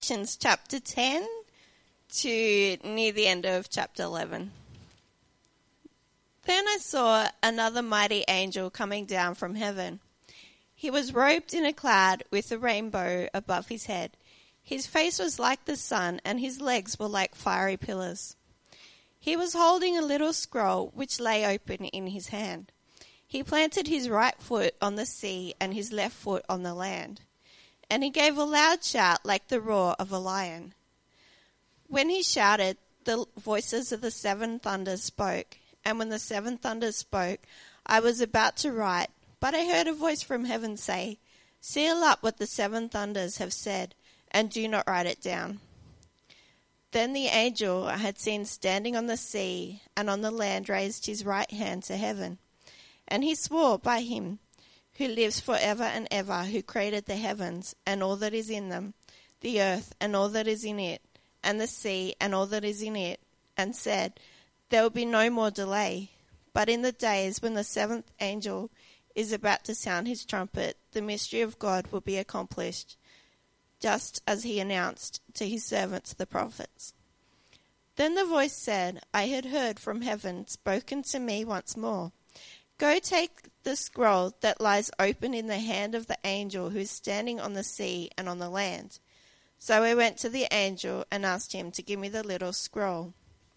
Revelations chapter 10 to near the end of chapter 11. Then I saw another mighty angel coming down from heaven. He was robed in a cloud with a rainbow above his head. His face was like the sun, and his legs were like fiery pillars. He was holding a little scroll which lay open in his hand. He planted his right foot on the sea and his left foot on the land. And he gave a loud shout like the roar of a lion. When he shouted, the voices of the seven thunders spoke. And when the seven thunders spoke, I was about to write, but I heard a voice from heaven say, "Seal up what the seven thunders have said, and do not write it down." Then the angel I had seen standing on the sea and on the land raised his right hand to heaven. And he swore by him who lives forever and ever, who created the heavens and all that is in them, the earth and all that is in it, and the sea and all that is in it, and said, "There will be no more delay. But in the days when the seventh angel is about to sound his trumpet, the mystery of God will be accomplished, just as he announced to his servants the prophets." Then the voice said, I had heard from heaven spoken to me once more, "Go take the scroll that lies open in the hand of the angel who is standing on the sea and on the land." So I went to the angel and asked him to give me the little scroll.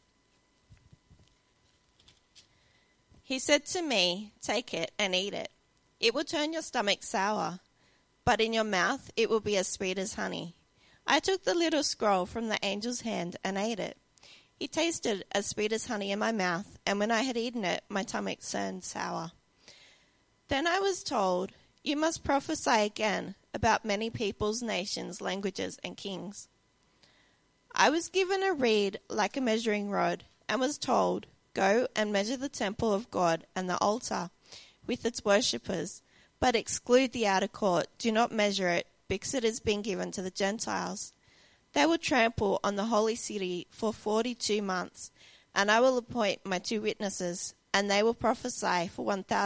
He said to me, "Take it and eat it. It will turn your stomach sour, but in your mouth it will be as sweet as honey." I took the little scroll from the angel's hand and ate it. It tasted as sweet as honey in my mouth, and when I had eaten it, my stomach turned sour. Then I was told, "You must prophesy again about many peoples, nations, languages, and kings." I was given a reed like a measuring rod, and was told, "Go and measure the temple of God and the altar with its worshippers, but exclude the outer court. Do not measure it, because it has been given to the Gentiles. They will trample on the holy city for 42 months, and I will appoint my 2 witnesses, and they will prophesy for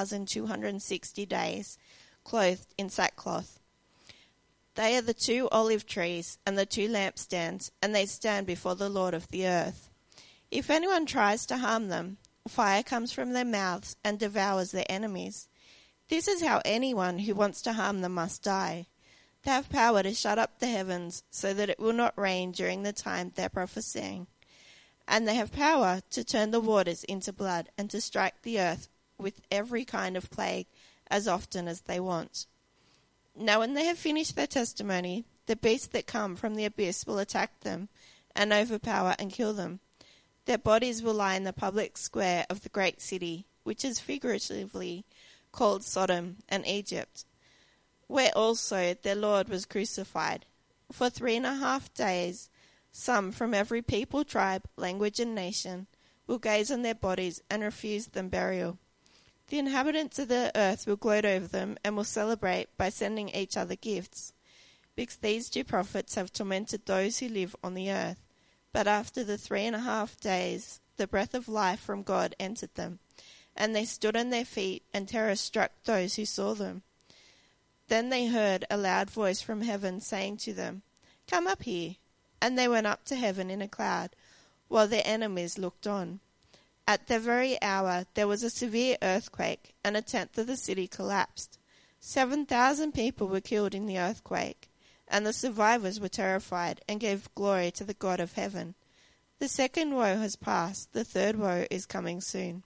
1,260 days, clothed in sackcloth. They are the 2 olive trees and the 2 lampstands, and they stand before the Lord of the earth. If anyone tries to harm them, fire comes from their mouths and devours their enemies. This is how anyone who wants to harm them must die. They have power to shut up the heavens so that it will not rain during the time they're prophesying. And they have power to turn the waters into blood and to strike the earth with every kind of plague as often as they want. Now when they have finished their testimony, the beasts that come from the abyss will attack them and overpower and kill them. Their bodies will lie in the public square of the great city, which is figuratively called Sodom and Egypt, where also their Lord was crucified. For 3.5 days, some from every people, tribe, language, and nation will gaze on their bodies and refuse them burial. The inhabitants of the earth will gloat over them and will celebrate by sending each other gifts, because these 2 prophets have tormented those who live on the earth. But after the 3.5 days, the breath of life from God entered them, and they stood on their feet, and terror struck those who saw them. Then they heard a loud voice from heaven saying to them, "Come up here." And they went up to heaven in a cloud, while their enemies looked on. At the very hour there was a severe earthquake, and 1/10 of the city collapsed. 7,000 people were killed in the earthquake, and the survivors were terrified and gave glory to the God of heaven. The second woe has passed, the third woe is coming soon.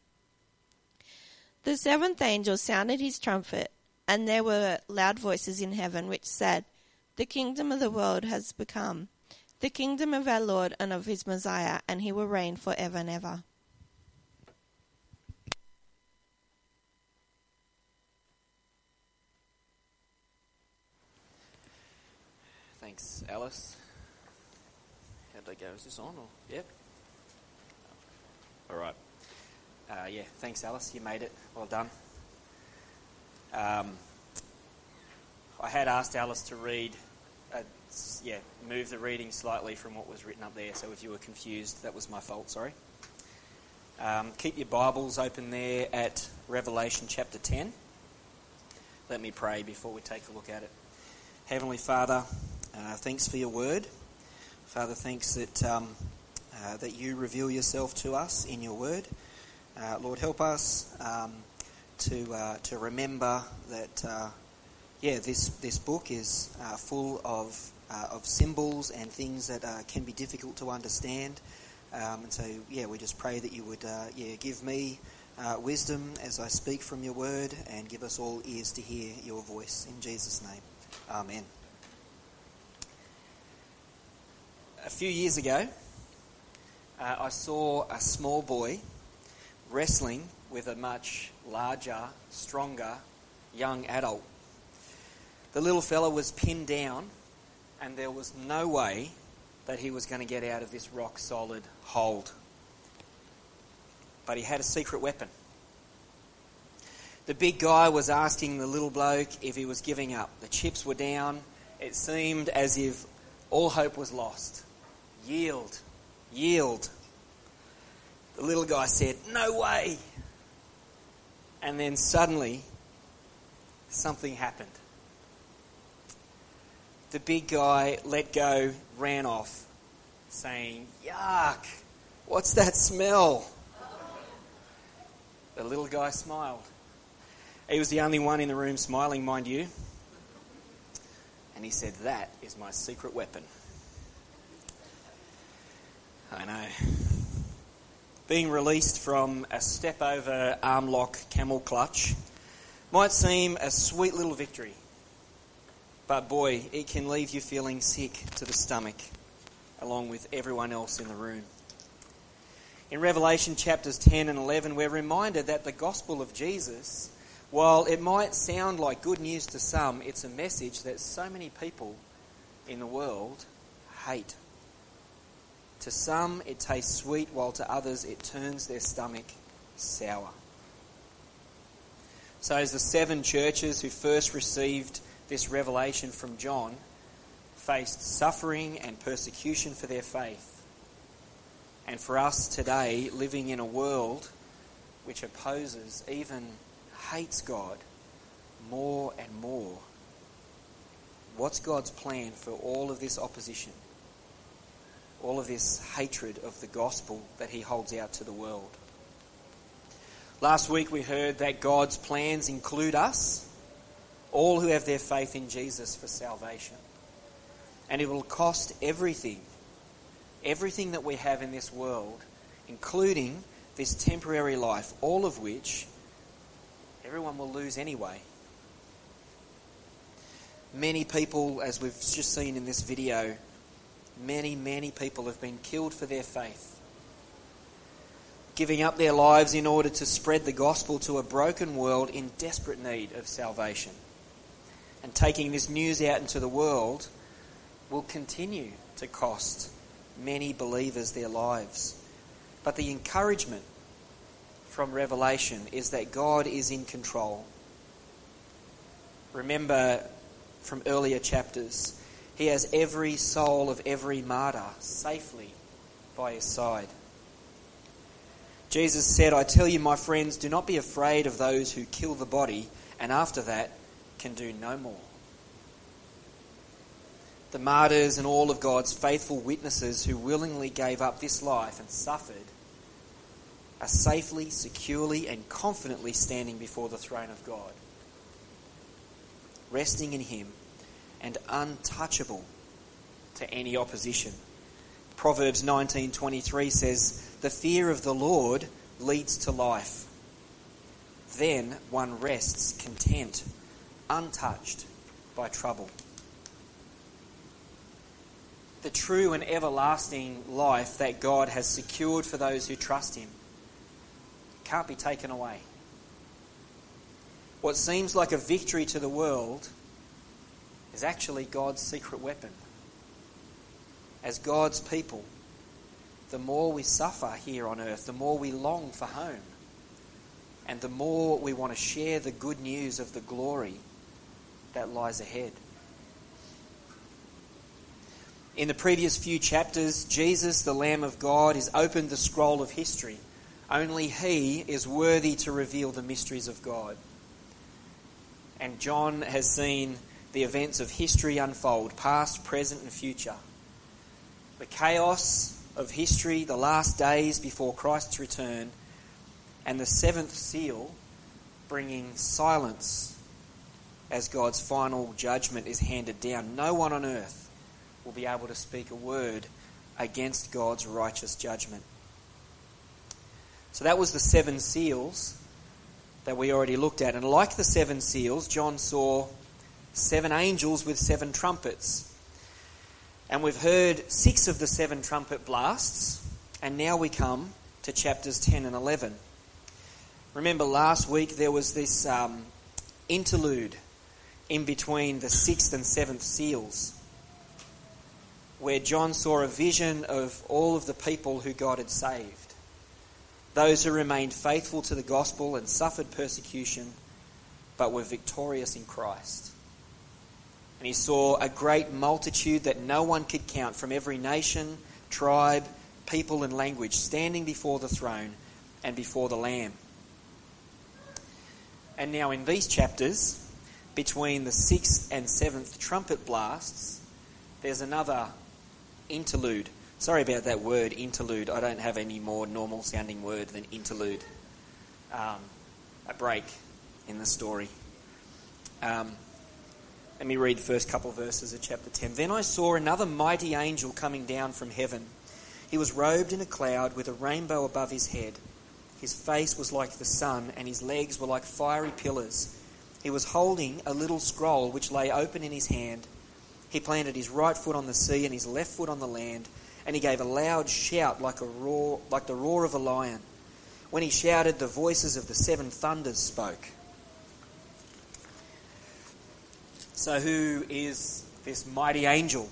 The 7th angel sounded his trumpet, and there were loud voices in heaven which said, "The kingdom of the world has become the kingdom of our Lord and of his Messiah, and he will reign forever and ever." Thanks, Alice. How did I go? Is this on? Or yep. All right. Thanks, Alice. You made it. Well done. I had asked Alice to read, move the reading slightly from what was written up there. So if you were confused, that was my fault. Sorry. Keep your Bibles open there at Revelation chapter 10. Let me pray before we take a look at it. Heavenly Father, thanks for your word. Father, thanks that you reveal yourself to us in your word. Lord, help us to remember that, this book is full of symbols and things that can be difficult to understand. And so, we just pray that you would, give me wisdom as I speak from your word, and give us all ears to hear your voice. In Jesus' name, amen. A few years ago, I saw a small boy wrestling with a much larger, stronger, young adult. The little fella was pinned down, and there was no way that he was going to get out of this rock-solid hold. But he had a secret weapon. The big guy was asking the little bloke if he was giving up. The chips were down. It seemed as if all hope was lost. Yield, yield. The little guy said, "No way." And then suddenly, something happened. The big guy let go, ran off, saying, "Yuck, what's that smell?" The little guy smiled. He was the only one in the room smiling, mind you. And he said, "That is my secret weapon." I know. Being released from a step-over arm lock camel clutch might seem a sweet little victory. But boy, it can leave you feeling sick to the stomach, along with everyone else in the room. In Revelation chapters 10 and 11, we're reminded that the gospel of Jesus, while it might sound like good news to some, it's a message that so many people in the world hate. To some, it tastes sweet, while to others, it turns their stomach sour. So as the 7 churches who first received this revelation from John faced suffering and persecution for their faith, and for us today, living in a world which opposes, even hates God more and more, what's God's plan for all of this opposition? All of this hatred of the gospel that he holds out to the world? Last week we heard that God's plans include us, all who have their faith in Jesus, for salvation. And it will cost everything that we have in this world, including this temporary life, all of which everyone will lose anyway. Many people, as we've just seen in this video, many people have been killed for their faith, giving up their lives in order to spread the gospel to a broken world in desperate need of salvation. And taking this news out into the world will continue to cost many believers their lives. But the encouragement from Revelation is that God is in control. Remember from earlier chapters, he has every soul of every martyr safely by his side. Jesus said, "I tell you, my friends, do not be afraid of those who kill the body, and after that can do no more." The martyrs and all of God's faithful witnesses who willingly gave up this life and suffered are safely, securely, and confidently standing before the throne of God, resting in him and untouchable to any opposition. Proverbs 19:23 says, "The fear of the Lord leads to life. Then one rests content, untouched by trouble." The true and everlasting life that God has secured for those who trust him can't be taken away. What seems like a victory to the world is actually God's secret weapon. As God's people, the more we suffer here on earth, the more we long for home, and the more we want to share the good news of the glory that lies ahead. In the previous few chapters, Jesus, the Lamb of God, has opened the scroll of history. Only he is worthy to reveal the mysteries of God. And John has seen the events of history unfold, past, present and future. the chaos of history, the last days before Christ's return, and the seventh seal bringing silence as God's final judgment is handed down. No one on earth will be able to speak a word against God's righteous judgment. So that was the seven seals that we already looked at. And like the seven seals, John saw seven angels with seven trumpets. And we've heard 6 of the 7 trumpet blasts, and now we come to chapters 10 and 11. Remember last week there was this interlude in between the 6th and 7th seals, where John saw a vision of all of the people who God had saved, those who remained faithful to the gospel and suffered persecution, but were victorious in Christ. And he saw a great multitude that no one could count from every nation, tribe, people and language standing before the throne and before the Lamb. And now in these chapters, between the 6th and 7th trumpet blasts, there's another interlude. Sorry about that word, interlude. I don't have any more normal sounding word than interlude. A break in the story. Let me read the first couple of verses of chapter 10. Then I saw another mighty angel coming down from heaven. He was robed in a cloud with a rainbow above his head. His face was like the sun, and his legs were like fiery pillars. He was holding a little scroll which lay open in his hand. He planted his right foot on the sea and his left foot on the land, and he gave a loud shout like the roar of a lion. When he shouted, the voices of the 7 thunders spoke. So who is this mighty angel?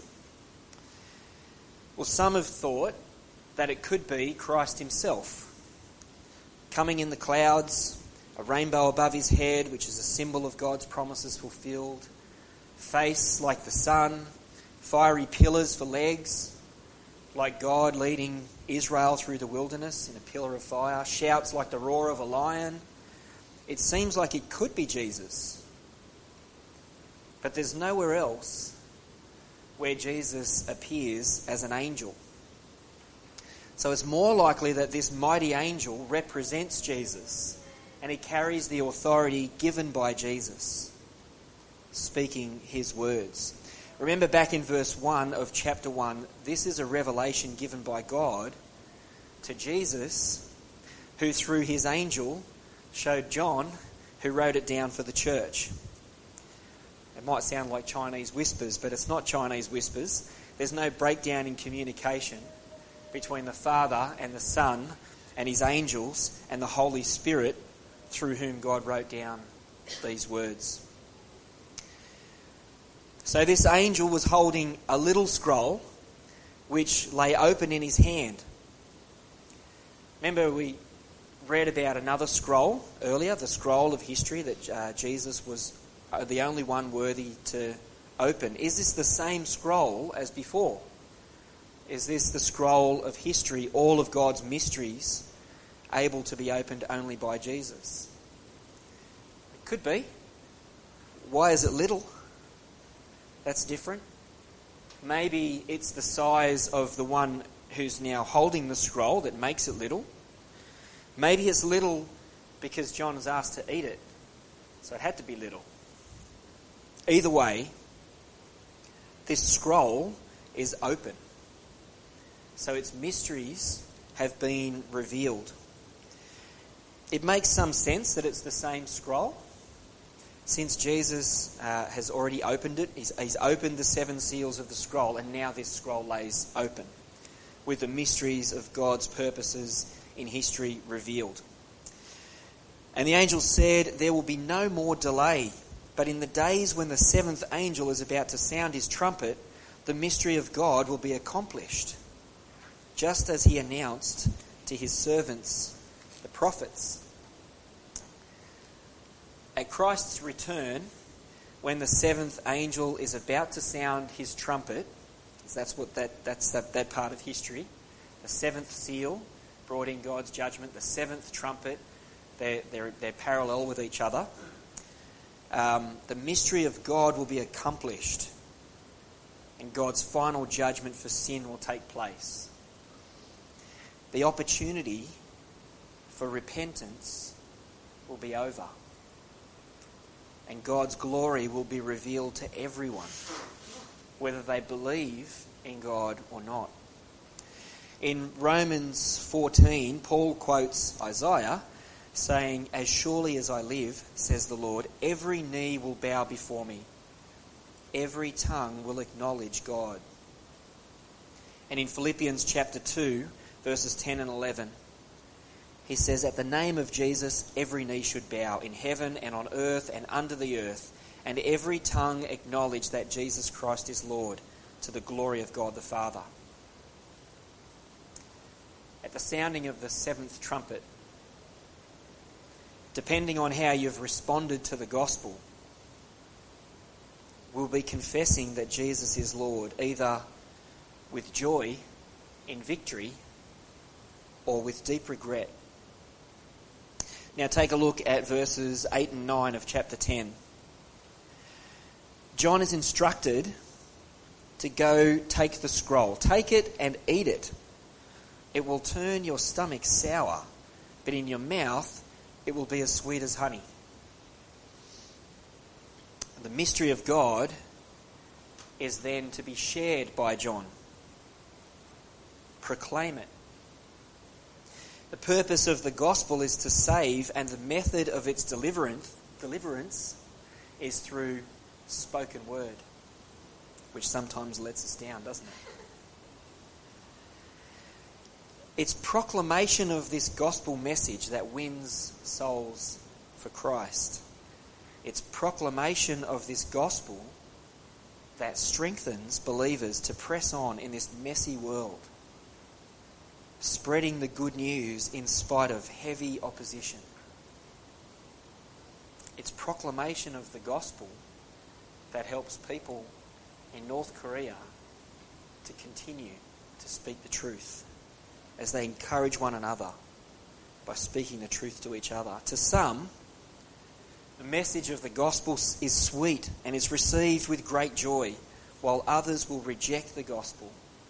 Well, some have thought that it could be Christ himself, coming in the clouds, a rainbow above his head, which is a symbol of God's promises fulfilled, face like the sun, fiery pillars for legs, like God leading Israel through the wilderness in a pillar of fire, shouts like the roar of a lion. It seems like it could be Jesus. But there's nowhere else where Jesus appears as an angel. So it's more likely that this mighty angel represents Jesus, and he carries the authority given by Jesus, speaking his words. Remember back in verse 1 of chapter 1, this is a revelation given by God to Jesus, who through his angel showed John, who wrote it down for the church. It might sound like Chinese whispers, but it's not Chinese whispers. There's no breakdown in communication between the Father and the Son and his angels and the Holy Spirit, through whom God wrote down these words. So this angel was holding a little scroll which lay open in his hand. Remember we read about another scroll earlier, the scroll of history that Jesus was the only one worthy to open. Is this the same scroll as before? Is this the scroll of history, all of God's mysteries, able to be opened only by Jesus? It could be. Why is it little? That's different. Maybe it's the size of the one who's now holding the scroll that makes it little. Maybe it's little because John is asked to eat it, so it had to be little. Either way, this scroll is open. So its mysteries have been revealed. It makes some sense that it's the same scroll, since Jesus has already opened it. He's opened the 7 seals of the scroll, and now this scroll lays open, with the mysteries of God's purposes in history revealed. And the angel said, there will be no more delay. But in the days when the 7th angel is about to sound his trumpet, the mystery of God will be accomplished, just as he announced to his servants, the prophets. At Christ's return, when the 7th angel is about to sound his trumpet, that's that part of history, the 7th seal brought in God's judgment, the 7th trumpet, they're parallel with each other. The mystery of God will be accomplished. and God's final judgment for sin will take place. The opportunity for repentance will be over, and God's glory will be revealed to everyone, whether they believe in God or not. In Romans 14, Paul quotes Isaiah, saying, "As surely as I live, says the Lord, every knee will bow before me. Every tongue will acknowledge God." And in Philippians chapter 2, verses 10 and 11, he says, "At the name of Jesus, every knee should bow in heaven and on earth and under the earth, and every tongue acknowledge that Jesus Christ is Lord, to the glory of God the Father." At the sounding of the seventh trumpet, depending on how you've responded to the gospel, we'll be confessing that Jesus is Lord, either with joy in victory or with deep regret. Now take a look at verses 8 and 9 of chapter 10. John is instructed to go take the scroll. Take it and eat it. It will turn your stomach sour, but in your mouth it will be as sweet as honey. The mystery of God is then to be shared by John. Proclaim it. The purpose of the gospel is to save, and the method of its deliverance is through spoken word, which sometimes lets us down, doesn't it? It's proclamation of this gospel message that wins souls for Christ. It's proclamation of this gospel that strengthens believers to press on in this messy world, spreading the good news in spite of heavy opposition. It's proclamation of the gospel that helps people in North Korea to continue to speak the truth as they encourage one another by speaking the truth to each other. To some, the message of the gospel is sweet and is received with great joy, while others will reject the gospel.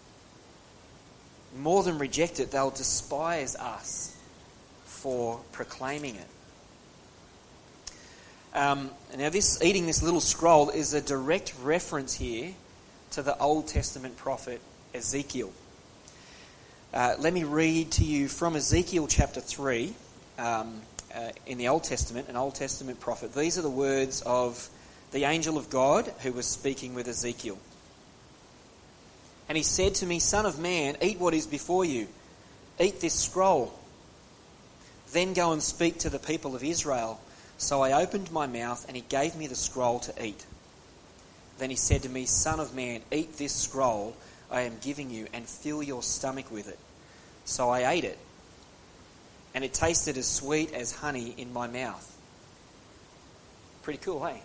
More than reject it, they'll despise us for proclaiming it. Now, eating this little scroll is a direct reference here to the Old Testament prophet Ezekiel. Let me read to you from Ezekiel chapter 3 in the Old Testament, an Old Testament prophet. These are the words of the angel of God who was speaking with Ezekiel. "And he said to me, 'Son of man, eat what is before you. Eat this scroll. Then go and speak to the people of Israel.' So I opened my mouth, and he gave me the scroll to eat. Then he said to me, 'Son of man, eat this scroll I am giving you, and fill your stomach with it.' So I ate it, and it tasted as sweet as honey in my mouth." Pretty cool, hey?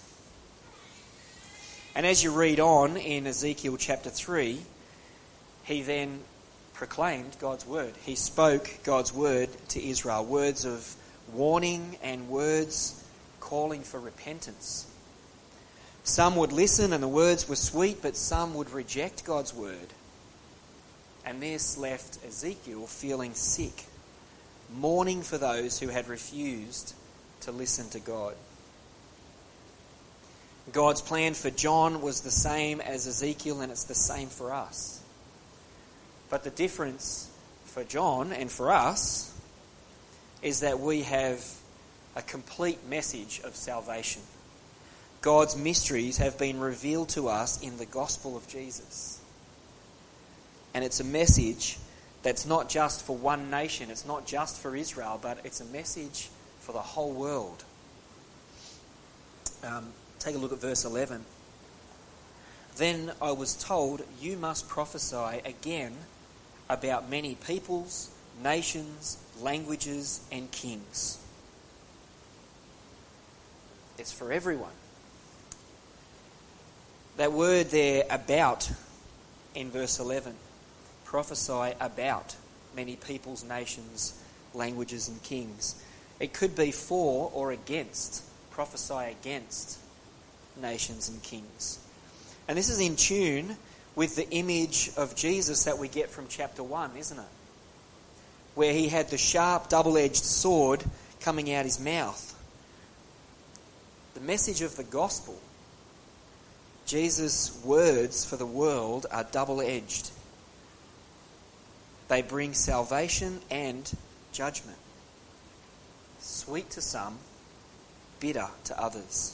And as you read on in Ezekiel chapter 3, he then proclaimed God's word. He spoke God's word to Israel, words of warning and words calling for repentance. Some would listen and the words were sweet, but some would reject God's word. And this left Ezekiel feeling sick, mourning for those who had refused to listen to God. God's plan for John was the same as Ezekiel, and it's the same for us. But the difference for John and for us is that we have a complete message of salvation. God's mysteries have been revealed to us in the gospel of Jesus. And it's a message that's not just for one nation, it's not just for Israel, but it's a message for the whole world. Take a look at verse 11. "Then I was told, you must prophesy again about many peoples, nations, languages, and kings." It's for everyone. That word there, about, in verse 11, prophesy about many peoples, nations, languages, and kings. It could be for or against, prophesy against nations and kings. And this is in tune with the image of Jesus that we get from chapter 1, isn't it? Where he had the sharp, double-edged sword coming out his mouth. The message of the gospel, Jesus' words for the world, are double-edged. They bring salvation and judgment. Sweet to some, bitter to others.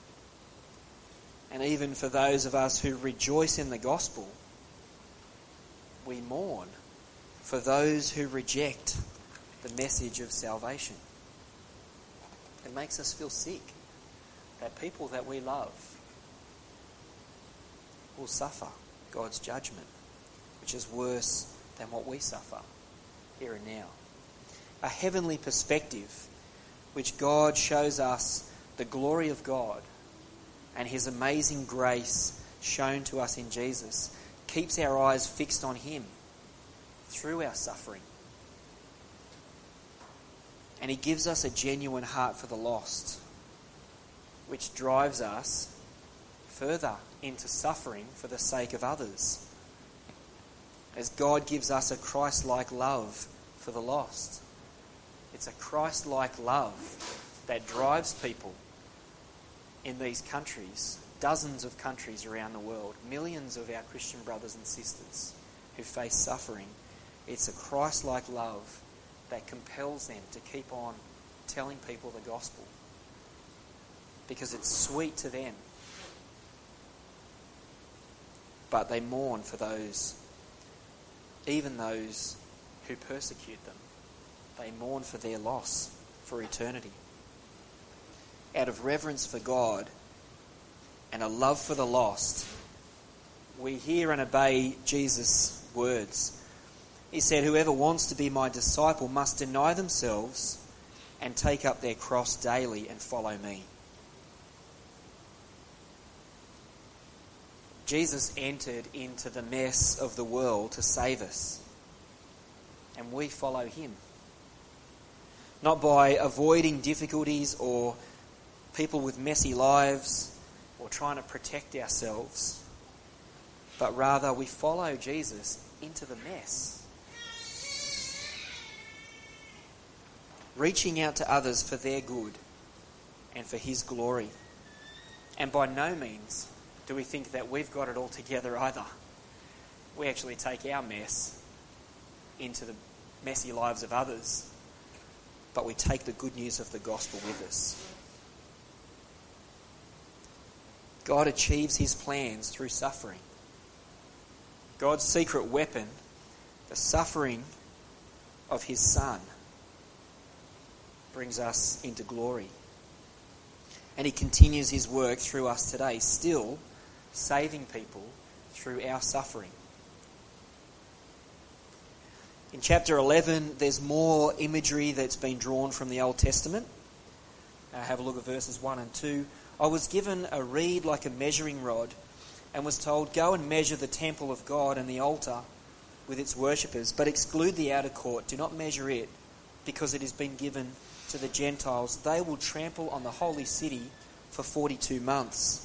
And even for those of us who rejoice in the gospel, we mourn for those who reject the message of salvation. It makes us feel sick that people that we love will suffer God's judgment, which is worse than what we suffer here and now. A heavenly perspective, which God shows us the glory of God and his amazing grace shown to us in Jesus, keeps our eyes fixed on him through our suffering. And he gives us a genuine heart for the lost, which drives us further into suffering for the sake of others, as God gives us a Christ-like love for the lost. It's a Christ-like love that drives people in these countries, dozens of countries around the world, millions of our Christian brothers and sisters who face suffering. It's a Christ-like love that compels them to keep on telling people the gospel, because it's sweet to them. But they mourn for those, even those who persecute them. They mourn for their loss for eternity. Out of reverence for God and a love for the lost, we hear and obey Jesus' words. He said, "Whoever wants to be my disciple must deny themselves and take up their cross daily and follow me." Jesus entered into the mess of the world to save us, and we follow him. Not by avoiding difficulties or people with messy lives or trying to protect ourselves, but rather we follow Jesus into the mess, reaching out to others for their good and for his glory. And by no means do we think that we've got it all together either. We actually take our mess into the messy lives of others, but we take the good news of the gospel with us. God achieves his plans through suffering. God's secret weapon, the suffering of his Son, brings us into glory. And he continues his work through us today, still saving people through our suffering. In chapter 11, there's more imagery that's been drawn from the Old Testament. Have a look at verses 1 and 2. "I was given a reed like a measuring rod and was told, 'Go and measure the temple of God and the altar with its worshippers, but exclude the outer court. Do not measure it, because it has been given to the Gentiles. They will trample on the holy city for 42 months.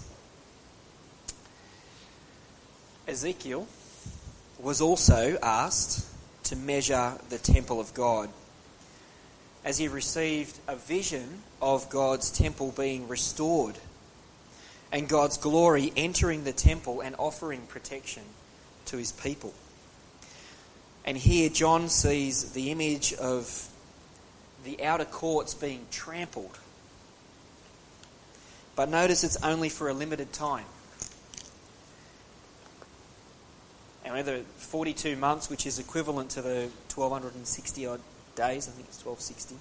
Ezekiel was also asked to measure the temple of God, as he received a vision of God's temple being restored and God's glory entering the temple and offering protection to his people. And here John sees the image of the outer courts being trampled. But notice it's only for a limited time. And whether 42 months, which is equivalent to the 1,260 odd days, I think it's 1260,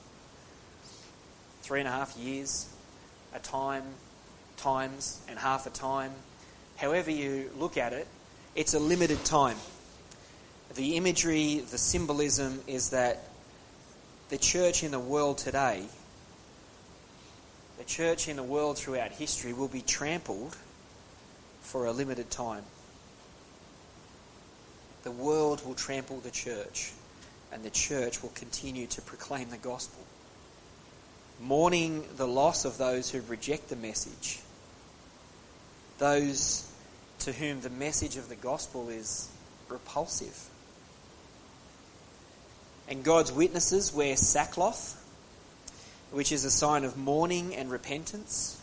3.5 years, a times and half a time. However you look at it, it's a limited time. The imagery, the symbolism is that the church in the world today, the church in the world throughout history, will be trampled for a limited time. The world will trample the church, and the church will continue to proclaim the gospel, mourning the loss of those who reject the message, those to whom the message of the gospel is repulsive. And God's witnesses wear sackcloth, which is a sign of mourning and repentance.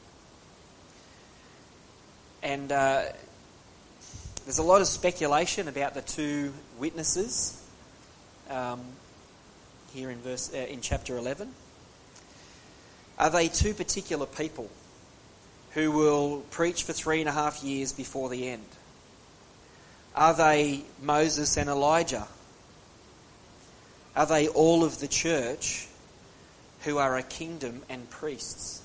And there's a lot of speculation about the two witnesses here in chapter 11. Are they two particular people who will preach for 3.5 years before the end? Are they Moses and Elijah? Are they all of the church who are a kingdom and priests?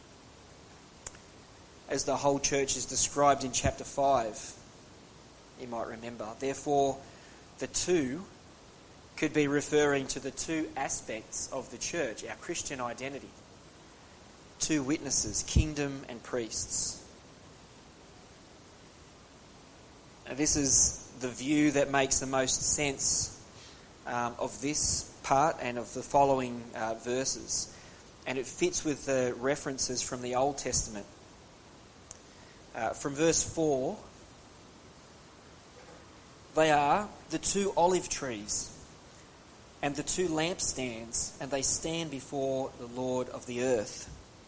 As the whole church is described in chapter 5, you might remember. Therefore, the two could be referring to the two aspects of the church, our Christian identity. Two witnesses, kingdom and priests. Now, this is the view that makes the most sense of this part and of the following verses. And it fits with the references from the Old Testament. From verse 4, they are the two olive trees and the two lampstands, and they stand before the Lord of the earth.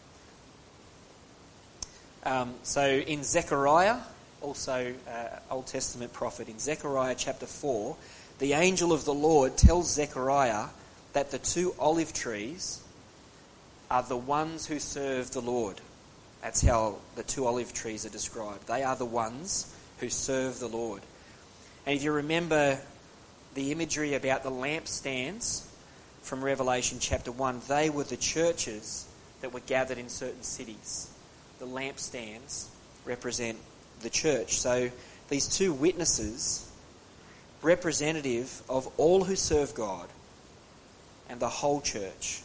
So in Zechariah, also Old Testament prophet, in Zechariah chapter 4, the angel of the Lord tells Zechariah that the two olive trees are the ones who serve the Lord. That's how the two olive trees are described. They are the ones who serve the Lord. And if you remember the imagery about the lampstands from Revelation chapter 1, they were the churches that were gathered in certain cities. The lampstands represent the church. So these two witnesses, representative of all who serve God and the whole church.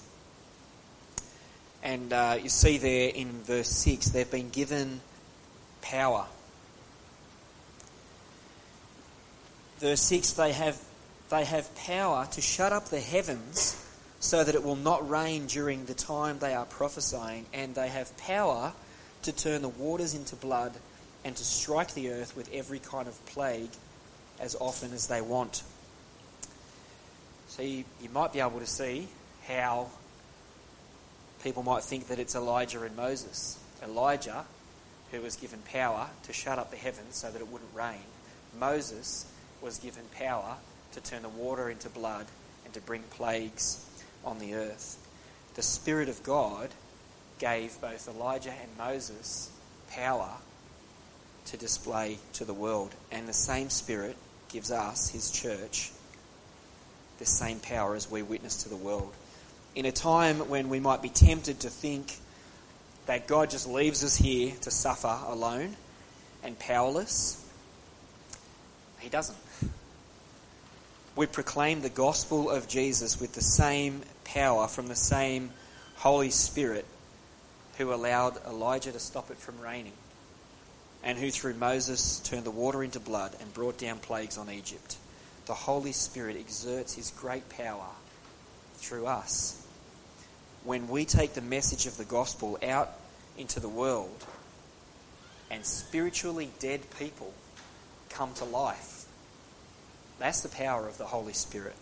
And you see there in verse 6, they've been given power. Verse 6, they have power to shut up the heavens so that it will not rain during the time they are prophesying, and they have power to turn the waters into blood and to strike the earth with every kind of plague as often as they want. So you might be able to see how people might think that it's Elijah and Moses. Elijah, who was given power to shut up the heavens so that it wouldn't rain. Moses was given power to turn the water into blood and to bring plagues on the earth. The Spirit of God gave both Elijah and Moses power to display to the world. And the same Spirit gives us, his church, the same power as we witness to the world. In a time when we might be tempted to think that God just leaves us here to suffer alone and powerless, he doesn't. We proclaim the gospel of Jesus with the same power from the same Holy Spirit who allowed Elijah to stop it from raining, and who through Moses turned the water into blood and brought down plagues on Egypt. The Holy Spirit exerts his great power through us when we take the message of the gospel out into the world and spiritually dead people come to life. That's the power of the Holy Spirit.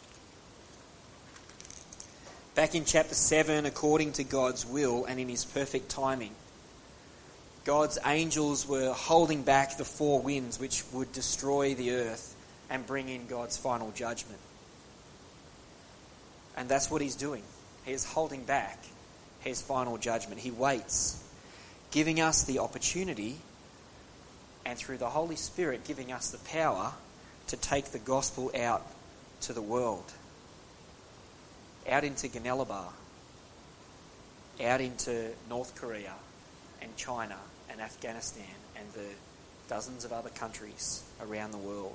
Back in chapter 7, according to God's will and in his perfect timing, God's angels were holding back the four winds which would destroy the earth and bring in God's final judgment. And that's what he's doing. He is holding back his final judgment. He waits, giving us the opportunity, and through the Holy Spirit giving us the power to take the gospel out to the world. Out into Ganelabar, out into North Korea and China and Afghanistan and the dozens of other countries around the world.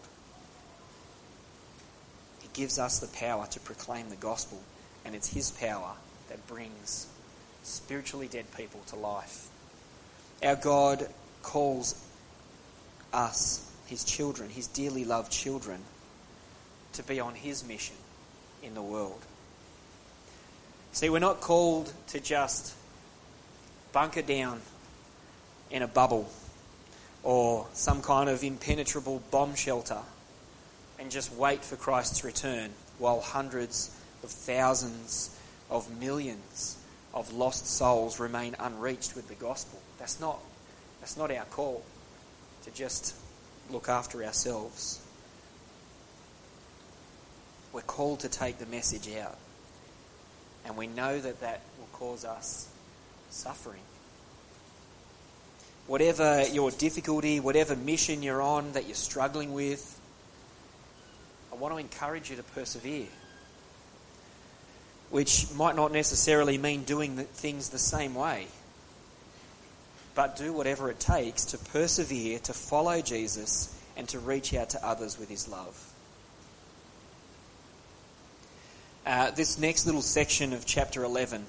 He gives us the power to proclaim the gospel, and it's his power that brings spiritually dead people to life. Our God calls us, his children, his dearly loved children, to be on his mission in the world. See, we're not called to just bunker down in a bubble or some kind of impenetrable bomb shelter and just wait for Christ's return while hundreds of thousands of millions of lost souls remain unreached with the gospel. That's not our call, to just look after ourselves. We're called to take the message out. And we know that will cause us suffering. Whatever your difficulty, whatever mission you're on that you're struggling with, I want to encourage you to persevere. Which might not necessarily mean doing things the same way. But do whatever it takes to persevere, to follow Jesus, and to reach out to others with his love. This next little section of chapter 11,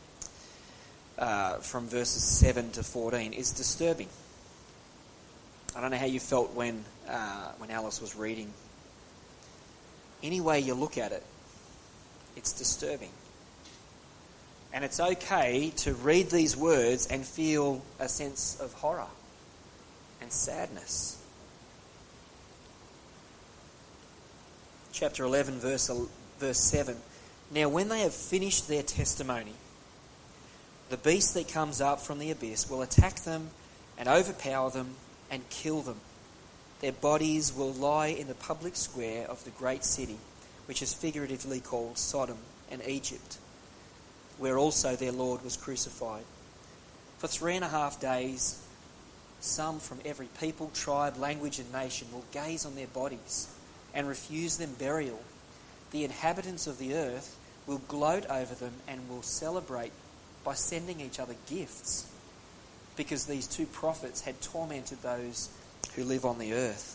from verses 7 to 14, is disturbing. I don't know how you felt when Alice was reading. Any way you look at it, it's disturbing. And it's okay to read these words and feel a sense of horror and sadness. Chapter 11, verse 7. Now when they have finished their testimony, the beast that comes up from the abyss will attack them and overpower them and kill them. Their bodies will lie in the public square of the great city, which is figuratively called Sodom and Egypt, where also their Lord was crucified. For 3.5 days, some from every people, tribe, language and nation will gaze on their bodies and refuse them burial. The inhabitants of the earth will gloat over them and will celebrate by sending each other gifts, because these two prophets had tormented those who live on the earth.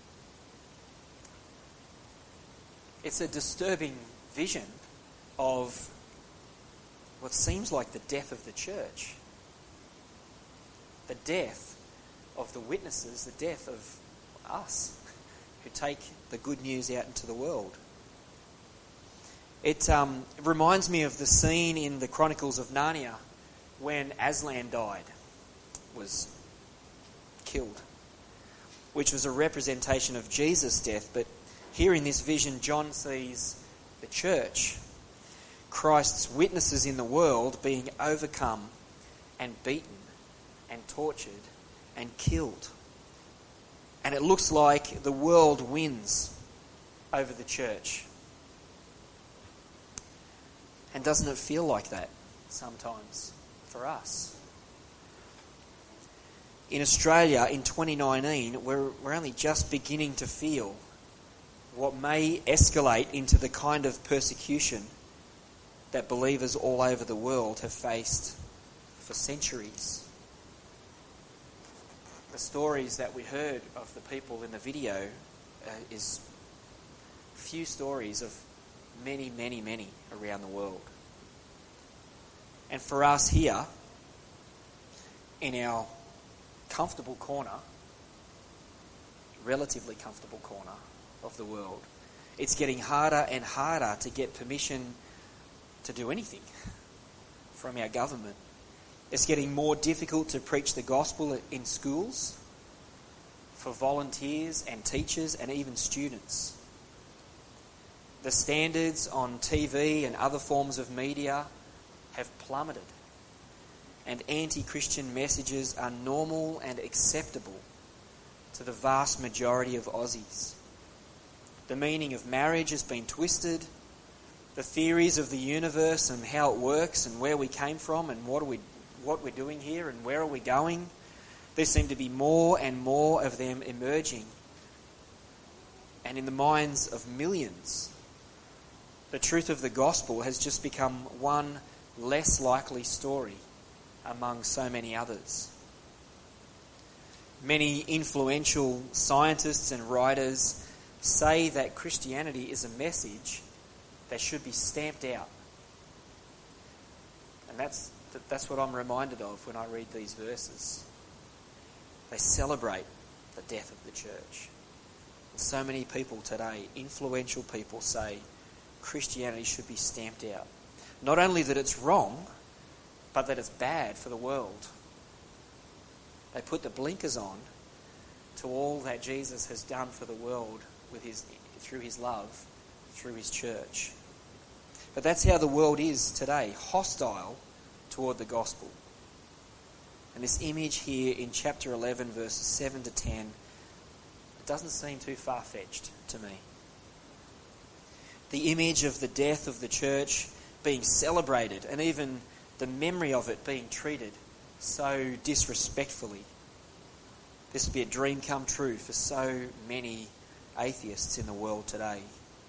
It's a disturbing vision of what seems like the death of the church. The death of the witnesses, the death of us who take the good news out into the world. It reminds me of the scene in the Chronicles of Narnia when Aslan was killed, which was a representation of Jesus' death. But here in this vision, John sees the church, Christ's witnesses in the world, being overcome and beaten and tortured and killed. And it looks like the world wins over the church. And doesn't it feel like that sometimes for us? In Australia in 2019, we're only just beginning to feel what may escalate into the kind of persecution that believers all over the world have faced for centuries. The stories that we heard of the people in the video is few stories of many, many, many around the world. And for us here, in our comfortable corner, relatively comfortable corner of the world, it's getting harder and harder to get permission to do anything from our government. It's getting more difficult to preach the gospel in schools for volunteers and teachers and even students. The standards on TV and other forms of media have plummeted, and anti-Christian messages are normal and acceptable to the vast majority of Aussies. The meaning of marriage has been twisted. The theories of the universe and how it works and where we came from and what we're doing here and where are we going, there seem to be more and more of them emerging. And in the minds of millions, the truth of the gospel has just become one less likely story among so many others. Many influential scientists and writers say that Christianity is a message that should be stamped out. And that's what I'm reminded of when I read these verses. They celebrate the death of the church. And so many people today, influential people, say Christianity should be stamped out. Not only that it's wrong, but that it's bad for the world. They put the blinkers on to all that Jesus has done for the world through his love, through his church. But that's how the world is today, hostile toward the gospel. And this image here in chapter 11, verses 7 to 10, it doesn't seem too far-fetched to me. The image of the death of the church being celebrated, and even the memory of it being treated so disrespectfully. This would be a dream come true for so many atheists in the world today.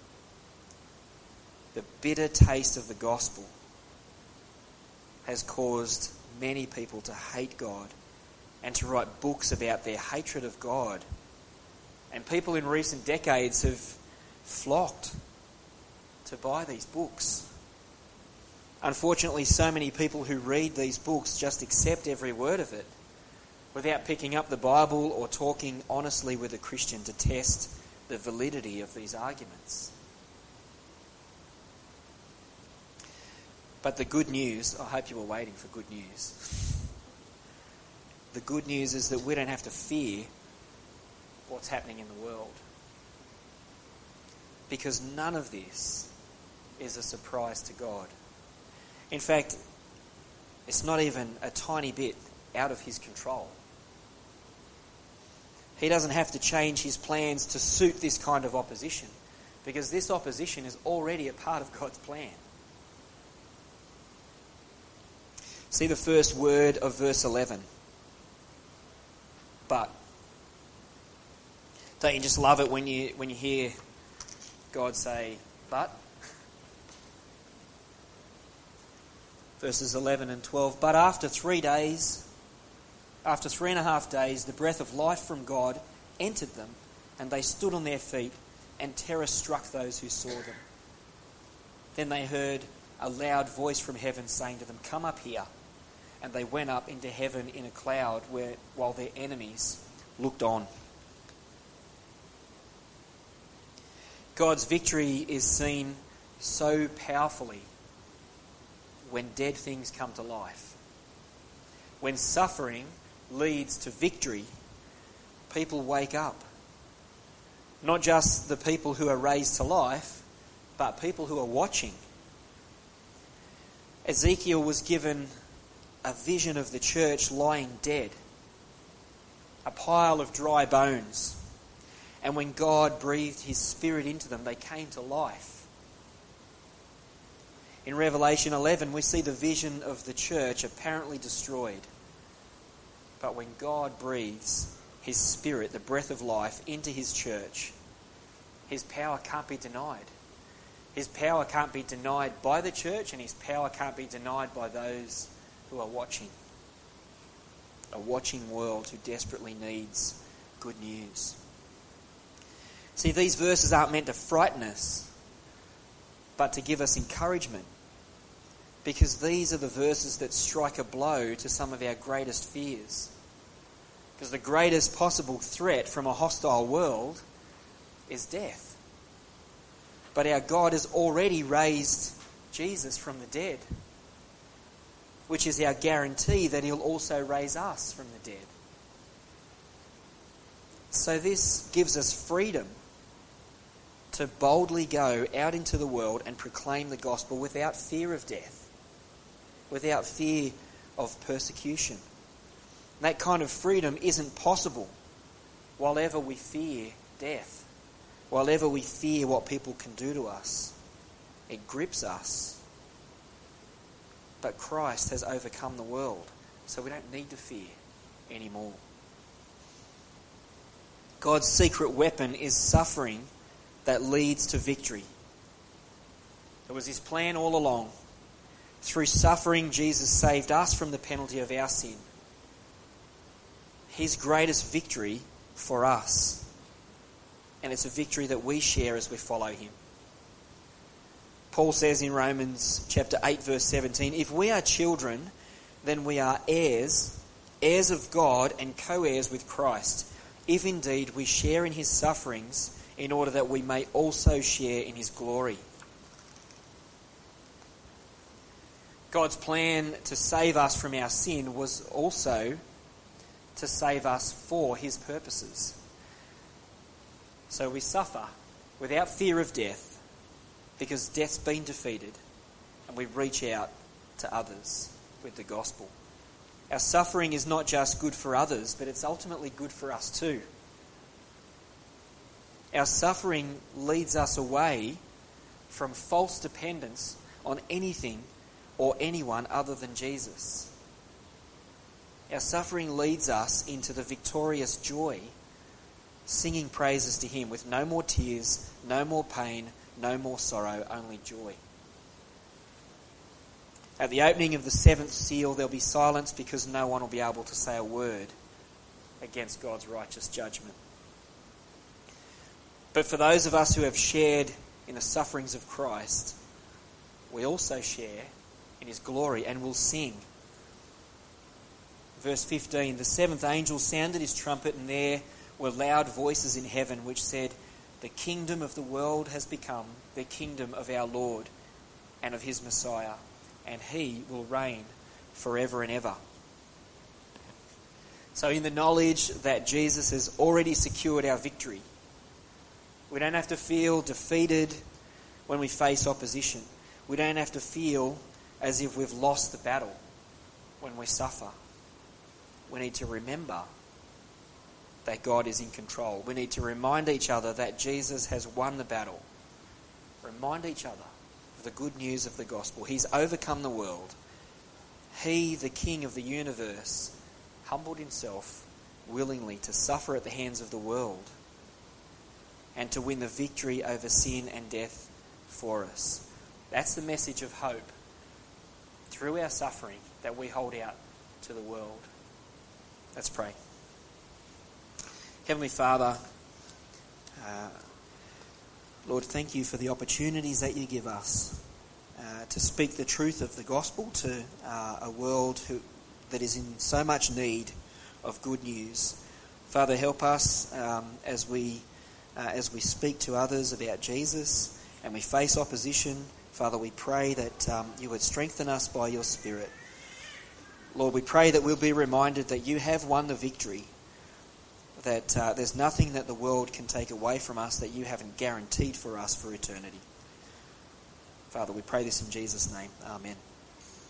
The bitter taste of the gospel has caused many people to hate God and to write books about their hatred of God. And people in recent decades have flocked to buy these books. Unfortunately, so many people who read these books just accept every word of it without picking up the Bible or talking honestly with a Christian to test the validity of these arguments. But the good news, I hope you were waiting for good news. The good news is that we don't have to fear what's happening in the world. Because none of this is a surprise to God. In fact, it's not even a tiny bit out of his control. He doesn't have to change his plans to suit this kind of opposition, because this opposition is already a part of God's plan. See the first word of verse 11. But. Don't you just love it when you hear God say, but? Verses 11 and 12. But after 3.5 days, the breath of life from God entered them, and they stood on their feet, and terror struck those who saw them. Then they heard a loud voice from heaven saying to them, "Come up here." And they went up into heaven in a cloud while their enemies looked on. God's victory is seen so powerfully when dead things come to life. When suffering leads to victory, people wake up. Not just the people who are raised to life, but people who are watching. Ezekiel was given a vision of the church lying dead, a pile of dry bones. And when God breathed his Spirit into them, they came to life. In Revelation 11, we see the vision of the church apparently destroyed. But when God breathes his Spirit, the breath of life, into his church, his power can't be denied. His power can't be denied by the church, and his power can't be denied by those who are watching. A watching world who desperately needs good news. See, these verses aren't meant to frighten us, but to give us encouragement. Because these are the verses that strike a blow to some of our greatest fears. Because the greatest possible threat from a hostile world is death. But our God has already raised Jesus from the dead, which is our guarantee that he'll also raise us from the dead. So this gives us freedom to boldly go out into the world and proclaim the gospel without fear of death, without fear of persecution. That kind of freedom isn't possible while ever we fear death, while ever we fear what people can do to us. It grips us. But Christ has overcome the world, so we don't need to fear anymore. God's secret weapon is suffering that leads to victory. It was his plan all along. Through suffering, Jesus saved us from the penalty of our sin. His greatest victory for us. And it's a victory that we share as we follow him. Paul says in Romans chapter 8 verse 17, if we are children, then we are heirs, heirs of God and co-heirs with Christ, if indeed we share in his sufferings, in order that we may also share in his glory. God's plan to save us from our sin was also to save us for his purposes. So we suffer without fear of death because death's been defeated, and we reach out to others with the gospel. Our suffering is not just good for others, but it's ultimately good for us too. Our suffering leads us away from false dependence on anything or anyone other than Jesus. Our suffering leads us into the victorious joy, singing praises to him with no more tears, no more pain, no more sorrow, only joy. At the opening of the seventh seal, there'll be silence because no one will be able to say a word against God's righteous judgment. But for those of us who have shared in the sufferings of Christ, we also share in his glory and will sing. Verse 15, the seventh angel sounded his trumpet, and there were loud voices in heaven which said, the kingdom of the world has become the kingdom of our Lord and of his Messiah, and he will reign forever and ever. So in the knowledge that Jesus has already secured our victory, we don't have to feel defeated when we face opposition. We don't have to feel as if we've lost the battle when we suffer. We need to remember that God is in control. We need to remind each other that Jesus has won the battle. Remind each other of the good news of the gospel. He's overcome the world. He, the King of the universe, humbled himself willingly to suffer at the hands of the world and to win the victory over sin and death for us. That's the message of hope through our suffering that we hold out to the world. Let's pray. Heavenly Father, Lord, thank you for the opportunities that you give us to speak the truth of the gospel to a world that is in so much need of good news. Father, help us as we speak to others about Jesus and we face opposition. Father, we pray that you would strengthen us by your Spirit. Lord, we pray that we'll be reminded that you have won the victory, that there's nothing that the world can take away from us that you haven't guaranteed for us for eternity. Father, we pray this in Jesus' name. Amen.